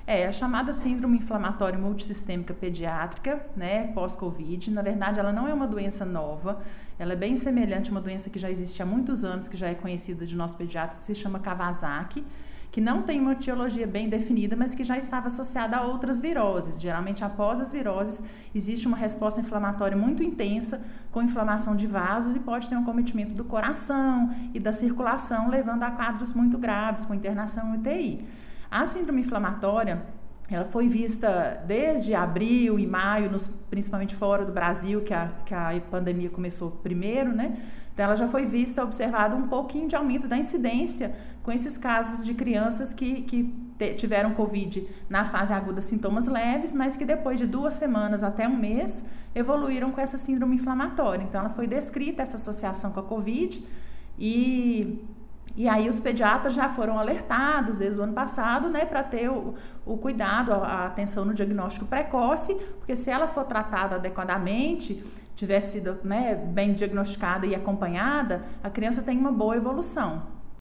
É a chamada síndrome inflamatória multissistêmica pediátrica, né, pós-Covid. Na verdade, ela não é uma doença nova, ela é bem semelhante a uma doença que já existe há muitos anos, que já é conhecida de nós pediatras, que se chama Kawasaki, que não tem uma etiologia bem definida, mas que já estava associada a outras viroses. Geralmente, após as viroses, existe uma resposta inflamatória muito intensa, com inflamação de vasos, e pode ter um acometimento do coração e da circulação, levando a quadros muito graves, com internação em UTI. A síndrome inflamatória, ela foi vista desde abril e maio, principalmente fora do Brasil, que a pandemia começou primeiro, né? Então, ela já foi vista, observado um pouquinho de aumento da incidência com esses casos de crianças que tiveram Covid na fase aguda, sintomas leves, mas que depois de 2 semanas até 1 mês, evoluíram com essa síndrome inflamatória. Então, ela foi descrita, essa associação com a Covid, e aí os pediatras já foram alertados desde o ano passado, né, para ter o cuidado, a atenção no diagnóstico precoce, porque se ela for tratada adequadamente, tiver sido, né, bem diagnosticada e acompanhada, a criança tem uma boa evolução.